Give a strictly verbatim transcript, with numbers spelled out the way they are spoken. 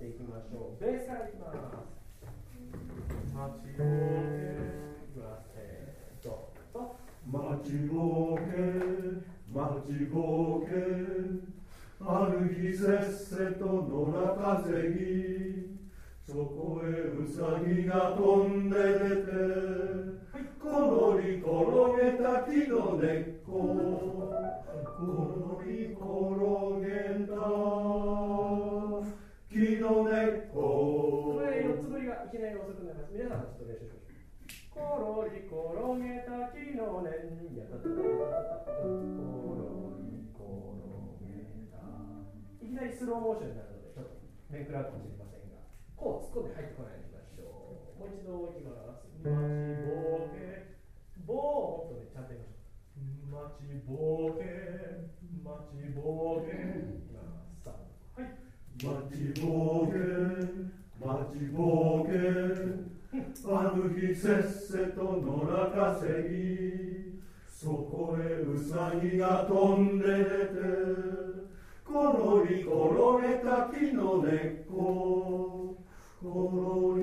っていきましょう。ベースからいきます。待ちぼうけ、いきます。えー、どうぞ。 待ちぼうけ、待ちぼうけ、ある日せっせと野良風ぎ、そこへうさぎが飛んで出て、ころり転げた木の根っこ、ころり転げた木の根っこ。 これよっつぶりがいきなり遅くなります。皆さんもちょっと練習しましょう。ころり転げた木の根、やたたたたたた、ころり転げた。いきなりスローモーションになるのでちょっと面食らうかもしれませんが、こう突っ込んで入ってこないようにしましょう。もう一度いきます。待ちぼうけ、ぼうをもっとねちゃんと言いましょう。待ちぼうけ、待ちぼうけ、いきます。さあ、はい。 待ちぼうけ、待ちぼうけ、ある日せっせと野良稼ぎ、そこへうさぎが飛んで出て、ころり転げた木の根っこ、ころ